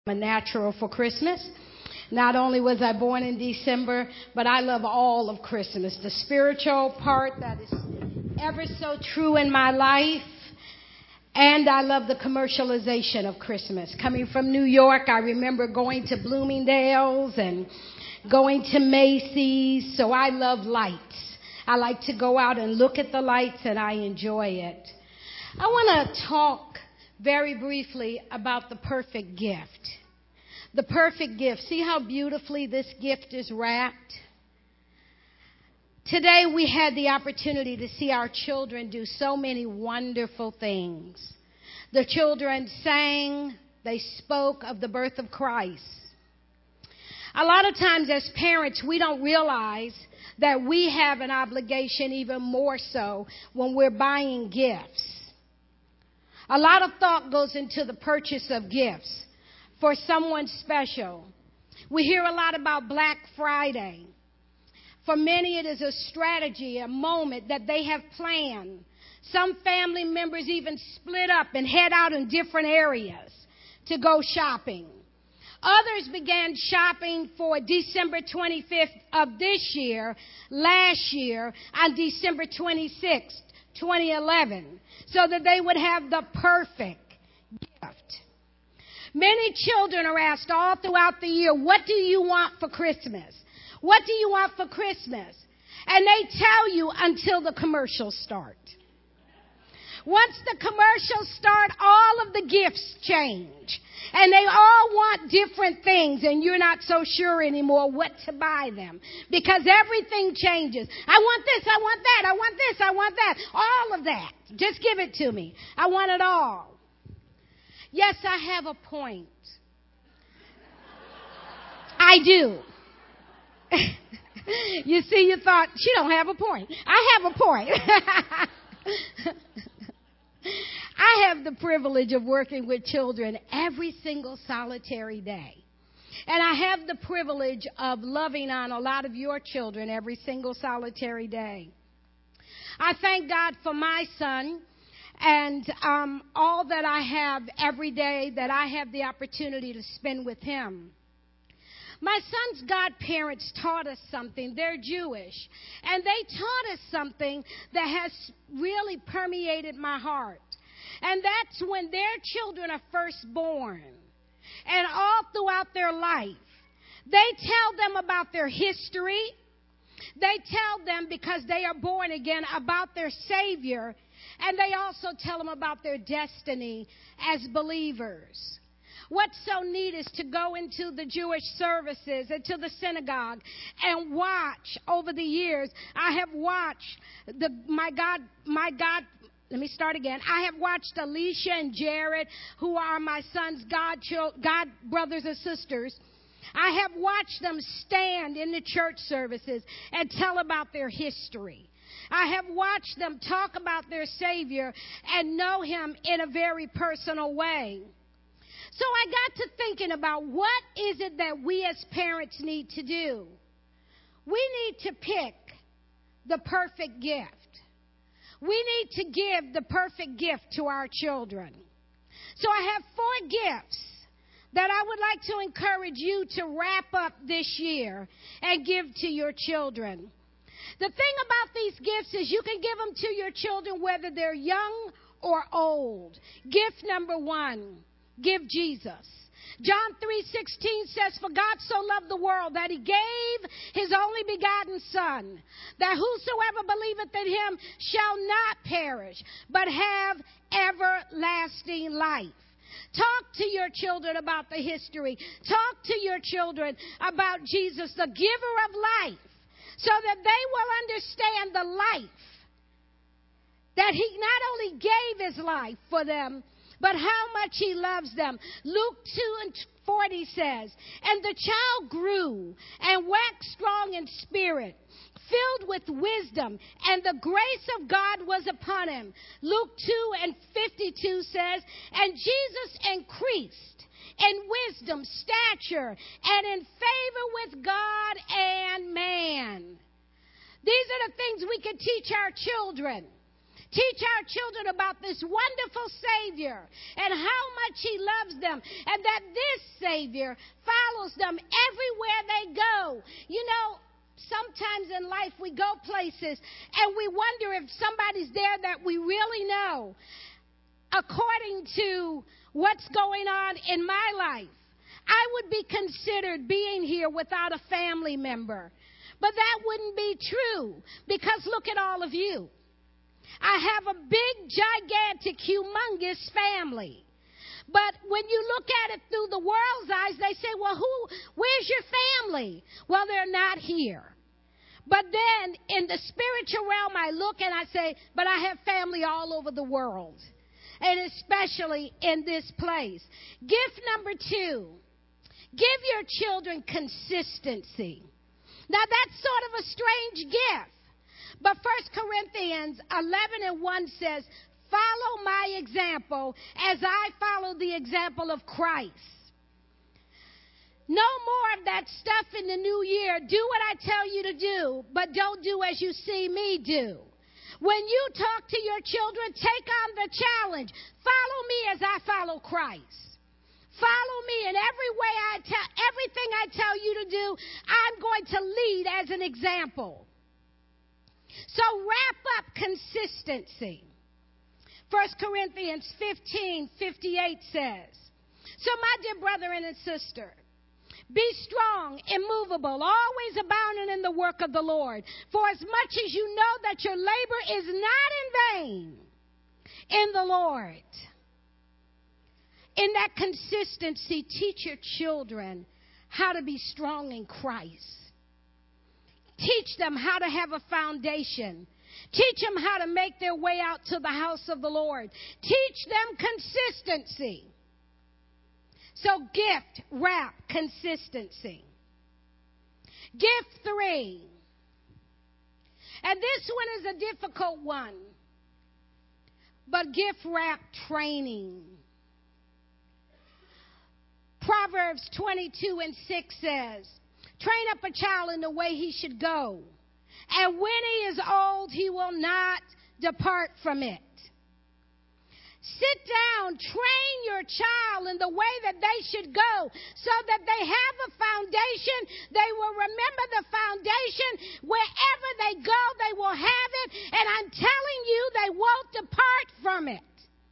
a natural for Christmas. Not only was I born in December, but I love all of Christmas. The spiritual part that is ever so true in my life. And I love the commercialization of Christmas. Coming from New York, I remember going to Bloomingdale's and going to Macy's. So I love lights. I like to go out and look at the lights, and I enjoy it. I want to talk very briefly about the perfect gift. The perfect gift. See how beautifully this gift is wrapped? Today we had the opportunity to see our children do so many wonderful things. The children sang, they spoke of the birth of Christ. A lot of times as parents, we don't realize that we have an obligation even more so when we're buying gifts. A lot of thought goes into the purchase of gifts for someone special. We hear a lot about Black Friday. For many, it is a strategy, a moment that they have planned. Some family members even split up and head out in different areas to go shopping. Others began shopping for December 25th of this year, last year, on December 26th, 2011, so that they would have the perfect gift. Many children are asked all throughout the year, what do you want for Christmas? What do you want for Christmas? And they tell you until the commercials start. Once the commercials start, all of the gifts change. And they all want different things, and you're not so sure anymore what to buy them. Because everything changes. I want this, I want that, I want this, I want that. All of that. Just give it to me. I want it all. Yes, I have a point. I do. You see, you thought, she don't have a point. I have a point. I have the privilege of working with children every single solitary day. And I have the privilege of loving on a lot of your children every single solitary day. I thank God for my son and all that I have every day that I have the opportunity to spend with him. My son's godparents taught us something. They're Jewish. And they taught us something that has really permeated my heart. And that's when their children are first born and all throughout their life, they tell them about their history. They tell them, because they are born again, about their Savior. And they also tell them about their destiny as believers. What's so neat is to go into the Jewish services, into the synagogue, and watch. Over the years, I have watched let me start again. I have watched Alicia and Jared, who are my son's God brothers and sisters. I have watched them stand in the church services and tell about their history. I have watched them talk about their Savior and know Him in a very personal way. So I got to thinking about what is it that we as parents need to do. We need to pick the perfect gift. We need to give the perfect gift to our children. So I have 4 gifts that I would like to encourage you to wrap up this year and give to your children. The thing about these gifts is you can give them to your children whether they're young or old. Gift number 1. Give Jesus. John 3:16 says, for God so loved the world that He gave His only begotten Son, that whosoever believeth in Him shall not perish, but have everlasting life. Talk to your children about the history. Talk to your children about Jesus, the giver of life, so that they will understand the life that He not only gave His life for them, but how much He loves them. Luke 2:40 says, and the child grew and waxed strong in spirit, filled with wisdom, and the grace of God was upon him. Luke 2:52 says, and Jesus increased in wisdom, stature, and in favor with God and man. These are the things we can teach our children. Teach our children about this wonderful Savior and how much He loves them, and that this Savior follows them everywhere they go. You know, sometimes in life we go places and we wonder if somebody's there that we really know. According to what's going on in my life, I would be considered being here without a family member. But that wouldn't be true, because look at all of you. I have a big, gigantic, humongous family. But when you look at it through the world's eyes, they say, well, where's your family? Well, they're not here. But then in the spiritual realm, I look and I say, but I have family all over the world, and especially in this place. Gift number 2, give your children consistency. Now, that's sort of a strange gift. But 1 Corinthians 11:1 says, follow my example as I follow the example of Christ. No more of that stuff in the new year. Do what I tell you to do, but don't do as you see me do. When you talk to your children, take on the challenge. Follow me as I follow Christ. Follow me in every way everything I tell you to do, I'm going to lead as an example. So wrap up consistency. 1 Corinthians 15:58 says, so my dear brethren and sister, be strong, immovable, always abounding in the work of the Lord. For as much as you know that your labor is not in vain in the Lord. In that consistency, teach your children how to be strong in Christ. Teach them how to have a foundation. Teach them how to make their way out to the house of the Lord. Teach them consistency. So gift, wrap, consistency. Gift 3. And this one is a difficult one. But gift, wrap, training. Proverbs 22:6 says, train up a child in the way he should go, and when he is old, he will not depart from it. Sit down, train your child in the way that they should go, so that they have a foundation. They will remember the foundation. Wherever they go, they will have it, and I'm telling you, they won't depart from it.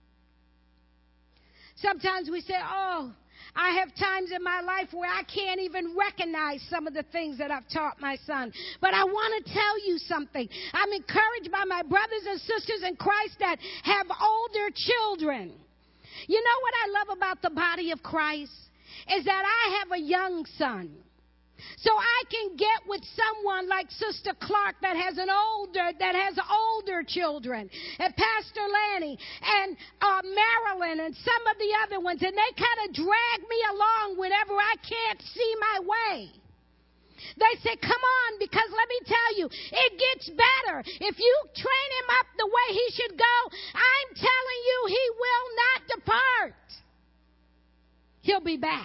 Sometimes we say, oh, I have times in my life where I can't even recognize some of the things that I've taught my son. But I want to tell you something. I'm encouraged by my brothers and sisters in Christ that have older children. You know what I love about the body of Christ? Is that I have a young son. So I can get with someone like Sister Clark that has older children, and Pastor Lanny and Marilyn and some of the other ones, and they kind of drag me along whenever I can't see my way. They say, come on, because let me tell you, it gets better. If you train him up the way he should go, I'm telling you, he will not depart. He'll be back.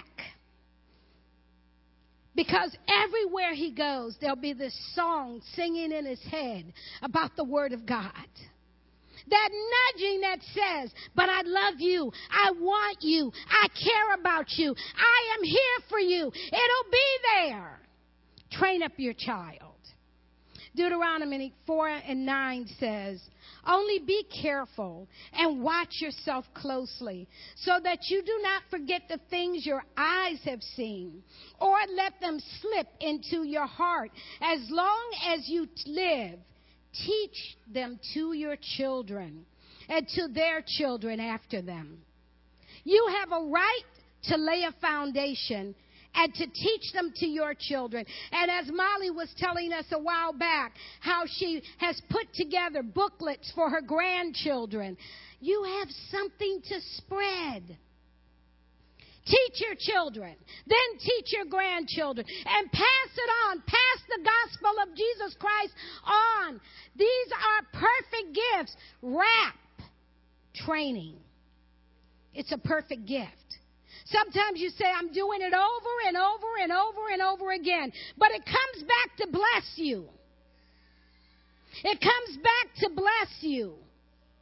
Because everywhere he goes, there'll be this song singing in his head about the Word of God. That nudging that says, but I love you, I want you, I care about you, I am here for you. It'll be there. Train up your child. Deuteronomy 4:9 says, only be careful and watch yourself closely, so that you do not forget the things your eyes have seen, or let them slip into your heart. As long as you live, teach them to your children and to their children after them. You have a right to lay a foundation and to teach them to your children. And as Molly was telling us a while back, how she has put together booklets for her grandchildren. You have something to spread. Teach your children, then teach your grandchildren, and pass it on. Pass the gospel of Jesus Christ on. These are perfect gifts. Wrap training. It's a perfect gift. Sometimes you say, I'm doing it over and over and over and over again. But it comes back to bless you. It comes back to bless you.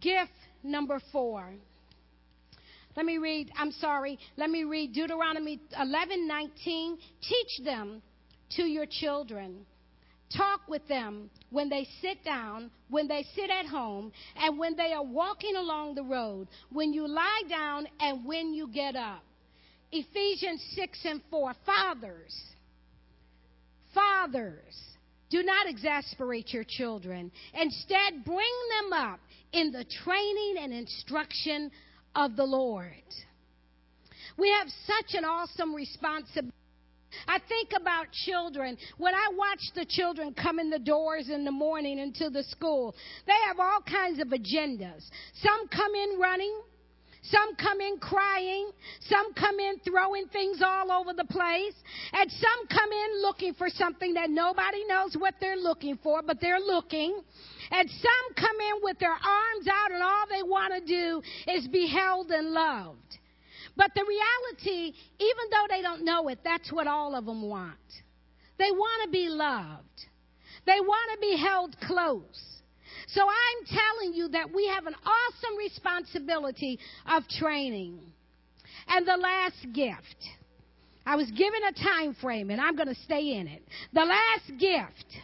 Gift number 4. Let me read Deuteronomy 11:19. Teach them to your children. Talk with them when they sit down, when they sit at home, and when they are walking along the road, when you lie down and when you get up. Ephesians 6:4. Fathers, do not exasperate your children. Instead, bring them up in the training and instruction of the Lord. We have such an awesome responsibility. I think about children. When I watch the children come in the doors in the morning into the school, they have all kinds of agendas. Some come in running. Some come in crying. Some come in throwing things all over the place. And some come in looking for something that nobody knows what they're looking for, but they're looking. And some come in with their arms out and all they want to do is be held and loved. But the reality, even though they don't know it, that's what all of them want. They want to be loved. They want to be held close. So I'm telling you that we have an awesome responsibility of training. And the last gift. I was given a time frame, and I'm going to stay in it. The last gift,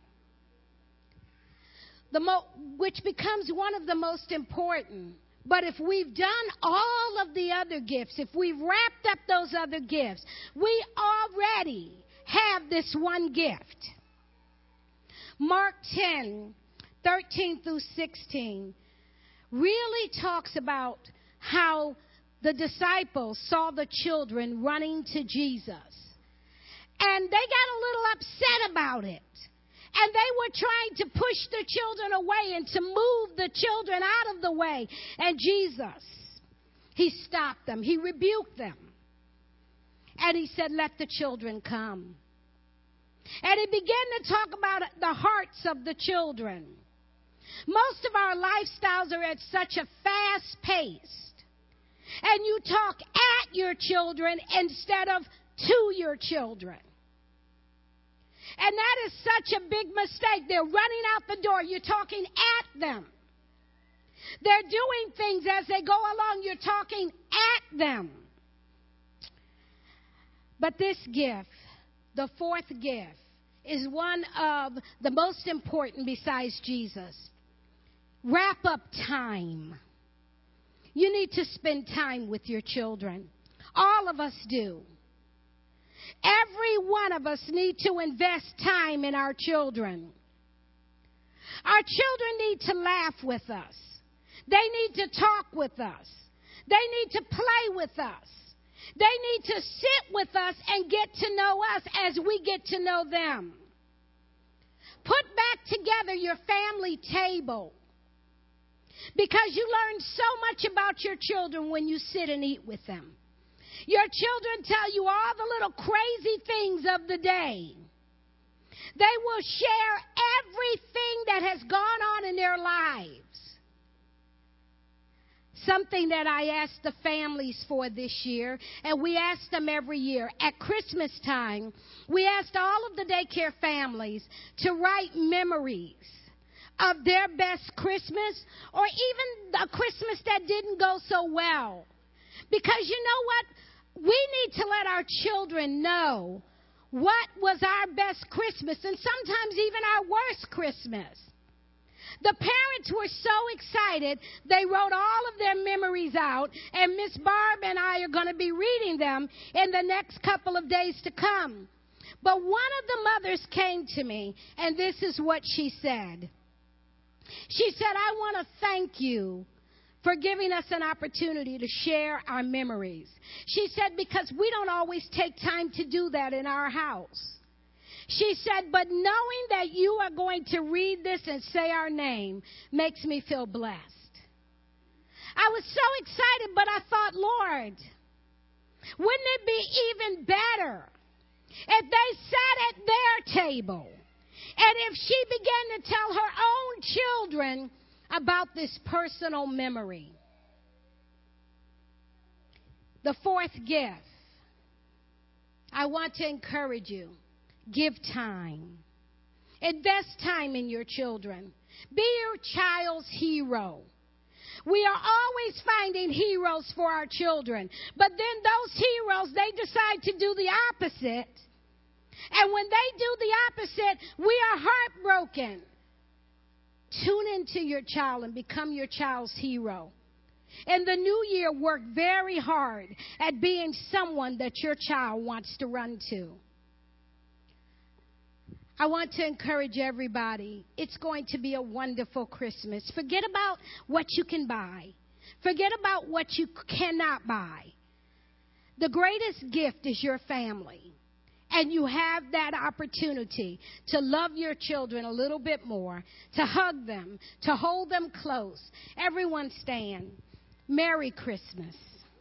which becomes one of the most important. But if we've done all of the other gifts, if we've wrapped up those other gifts, we already have this one gift. Mark 10:13 through 16 really talks about how the disciples saw the children running to Jesus. And they got a little upset about it. And they were trying to push the children away and to move the children out of the way. And Jesus, he stopped them. He rebuked them. And he said, let the children come. And he began to talk about the hearts of the children. Most of our lifestyles are at such a fast pace. And you talk at your children instead of to your children. And that is such a big mistake. They're running out the door. You're talking at them. They're doing things as they go along. You're talking at them. But this gift, the fourth gift, is one of the most important besides Jesus. Wrap up time. You need to spend time with your children. All of us do. Every one of us need to invest time in our children. Our children need to laugh with us. They need to talk with us. They need to play with us. They need to sit with us and get to know us as we get to know them. Put back together your family table, because you learn so much about your children when you sit and eat with them. Your children tell you all the little crazy things of the day. They will share everything that has gone on in their lives. Something that I asked the families for this year, and we ask them every year. At Christmas time, we asked all of the daycare families to write memories of their best Christmas, or even a Christmas that didn't go so well. Because you know what? We need to let our children know what was our best Christmas, and sometimes even our worst Christmas. The parents were so excited, they wrote all of their memories out, and Miss Barb and I are going to be reading them in the next couple of days to come. But one of the mothers came to me, and this is what she said. She said, I want to thank you for giving us an opportunity to share our memories. She said, because we don't always take time to do that in our house. She said, but knowing that you are going to read this and say our name makes me feel blessed. I was so excited, but I thought, Lord, wouldn't it be even better if they sat at their table and if she began to tell her own children about this personal memory? The fourth gift, I want to encourage you. Give time. Invest time in your children. Be your child's hero. We are always finding heroes for our children. But then those heroes, they decide to do the opposite. And when they do the opposite, we are heartbroken. Tune into your child and become your child's hero. In the new year, work very hard at being someone that your child wants to run to. I want to encourage everybody. It's going to be a wonderful Christmas. Forget about what you can buy. Forget about what you cannot buy. The greatest gift is your family. And you have that opportunity to love your children a little bit more, to hug them, to hold them close. Everyone stand. Merry Christmas.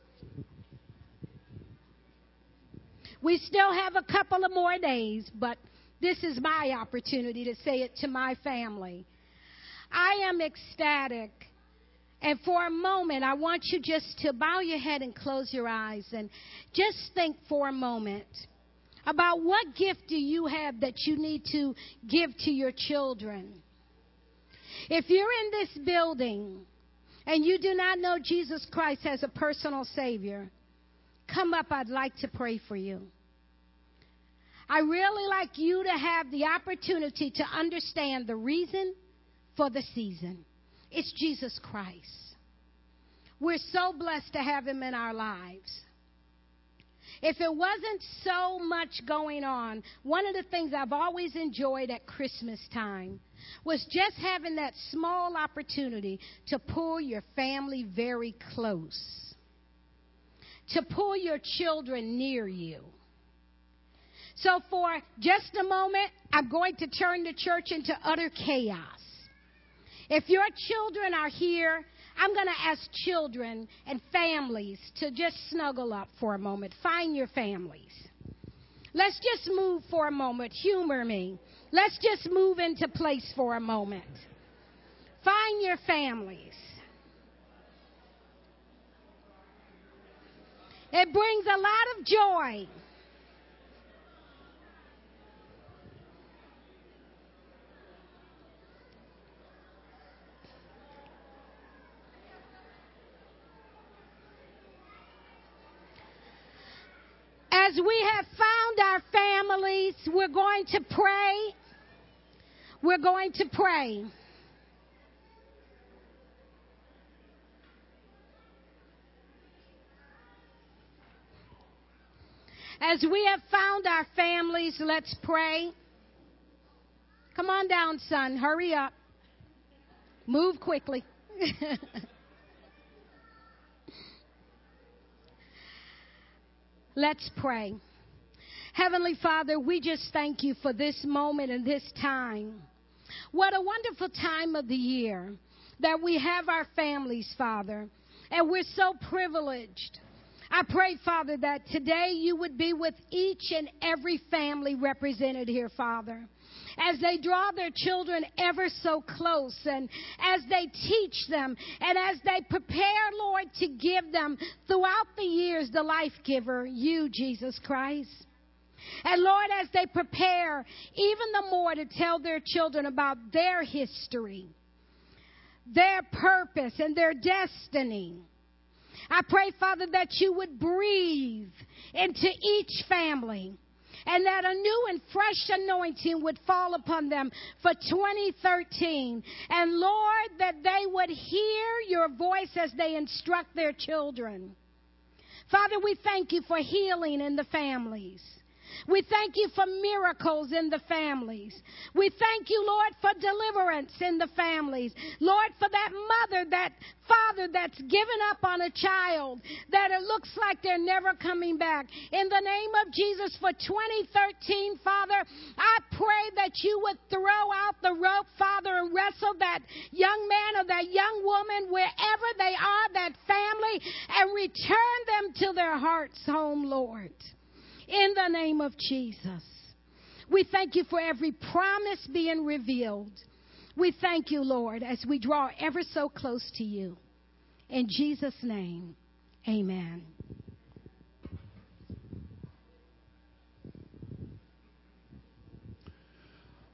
We still have a couple of more days, but this is my opportunity to say it to my family. I am ecstatic. And for a moment, I want you just to bow your head and close your eyes and just think for a moment about what gift do you have that you need to give to your children. If you're in this building and you do not know Jesus Christ as a personal Savior, come up. I'd like to pray for you. I really like you to have the opportunity to understand the reason for the season. It's Jesus Christ. We're so blessed to have Him in our lives. If it wasn't so much going on, one of the things I've always enjoyed at Christmas time was just having that small opportunity to pull your family very close, to pull your children near you. So for just a moment, I'm going to turn the church into utter chaos. If your children are here, I'm going to ask children and families to just snuggle up for a moment. Find your families. Let's just move for a moment. Humor me. Let's just move into place for a moment. Find your families. It brings a lot of joy. As we have found our families, we're going to pray. We're going to pray. As we have found our families, let's pray. Come on down, son. Hurry up. Move quickly. Let's pray. Heavenly Father, we just thank you for this moment and this time. What a wonderful time of the year that we have our families, Father, and we're so privileged. I pray, Father, that today you would be with each and every family represented here, Father, as they draw their children ever so close and as they teach them and as they prepare, Lord, to give them throughout the years the life giver, you, Jesus Christ. And Lord, as they prepare even the more to tell their children about their history, their purpose, and their destiny, I pray, Father, that you would breathe into each family and that a new and fresh anointing would fall upon them for 2013. And Lord, that they would hear your voice as they instruct their children. Father, we thank you for healing in the families. We thank you for miracles in the families. We thank you, Lord, for deliverance in the families. Lord, for that mother, that father that's given up on a child, that it looks like they're never coming back. In the name of Jesus, for 2013, Father, I pray that you would throw out the rope, Father, and wrestle that young man or that young woman, wherever they are, that family, and return them to their heart's home, Lord. In the name of Jesus. We thank you for every promise being revealed. We thank you, Lord, as we draw ever so close to you. In Jesus' name, amen.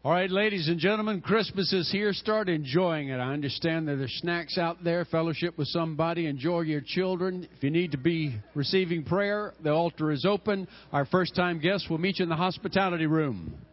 All right, ladies and gentlemen, Christmas is here. Start enjoying it. I understand that there's snacks out there, fellowship with somebody, enjoy your children. If you need to be receiving prayer, the altar is open. Our first-time guests will meet you in the hospitality room.